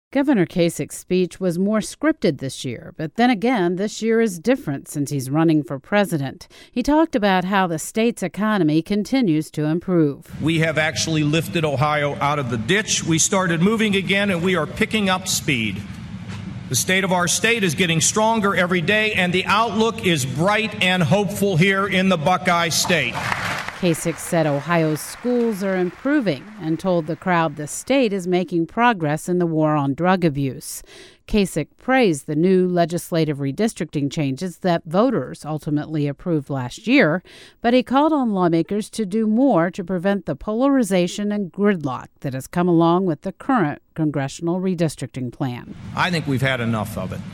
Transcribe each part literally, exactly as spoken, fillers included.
Governor Kasich's speech was more scripted this year, but then again, this year is different since he's running for president. He talked about how the state's economy continues to improve. We have actually lifted Ohio out of the ditch. We started moving again, and we are picking up speed. The state of our state is getting stronger every day, and the outlook is bright and hopeful here in the Buckeye State. Kasich said Ohio's schools are improving and told the crowd the state is making progress in the war on drug abuse. Kasich praised the new legislative redistricting changes that voters ultimately approved last year, but he called on lawmakers to do more to prevent the polarization and gridlock that has come along with the current congressional redistricting plan. I think we've had enough of it.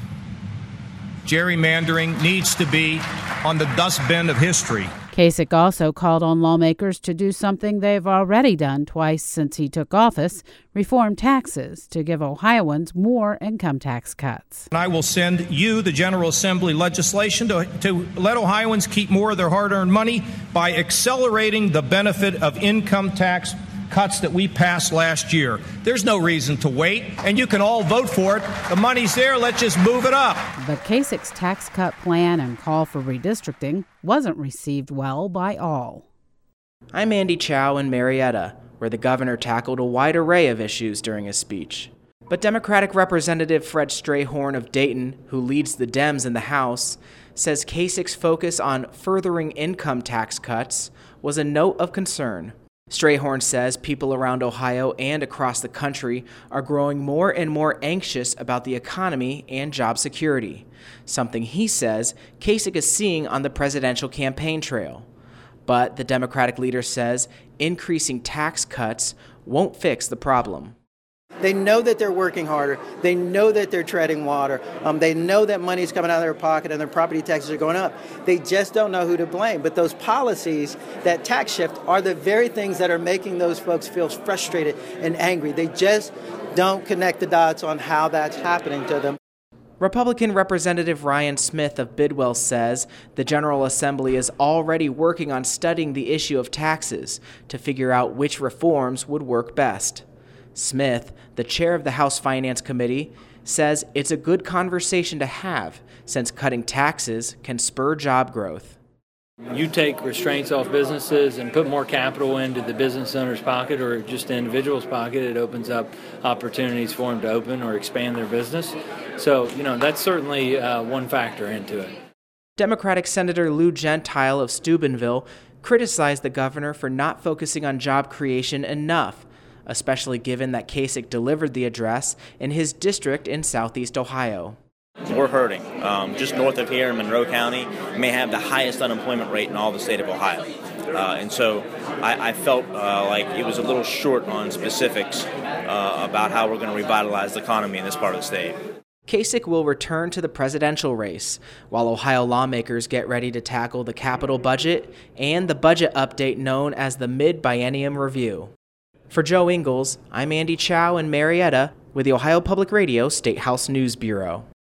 Gerrymandering needs to be on the dustbin of history. Kasich also called on lawmakers to do something they've already done twice since he took office, reform taxes to give Ohioans more income tax cuts. And I will send you, the General Assembly, legislation to, to let Ohioans keep more of their hard-earned money by accelerating the benefit of income tax cuts that we passed last year. There's no reason to wait, and you can all vote for it. The money's there. Let's just move it up. But Kasich's tax cut plan and call for redistricting wasn't received well by all. I'm Andy Chow in Marietta, where the governor tackled a wide array of issues during his speech. But Democratic Representative Fred Strayhorn of Dayton, who leads the Dems in the House, says Kasich's focus on furthering income tax cuts was a note of concern. Strayhorn says people around Ohio and across the country are growing more and more anxious about the economy and job security, something he says Kasich is seeing on the presidential campaign trail. But the Democratic leader says increasing tax cuts won't fix the problem. They know that they're working harder. They know that they're treading water. Um, they know that money's coming out of their pocket and their property taxes are going up. They just don't know who to blame. But those policies, that tax shift, are the very things that are making those folks feel frustrated and angry. They just don't connect the dots on how that's happening to them. Republican Representative Ryan Smith of Bidwell says the General Assembly is already working on studying the issue of taxes to figure out which reforms would work best. Smith, the chair of the House Finance Committee, says it's a good conversation to have since cutting taxes can spur job growth. You take restraints off businesses and put more capital into the business owner's pocket or just the individual's pocket, it opens up opportunities for them to open or expand their business. So, you know, that's certainly uh, one factor into it. Democratic Senator Lou Gentile of Steubenville criticized the governor for not focusing on job creation enough, especially given that Kasich delivered the address in his district in southeast Ohio. We're hurting. Um, just north of here in Monroe County, we may have the highest unemployment rate in all the state of Ohio. Uh, and so I, I felt uh, like it was a little short on specifics uh, about how we're going to revitalize the economy in this part of the state. Kasich will return to the presidential race, while Ohio lawmakers get ready to tackle the capital budget and the budget update known as the Mid-Biennium Review. For Joe Ingles, I'm Andy Chow in Marietta with the Ohio Public Radio State House News Bureau.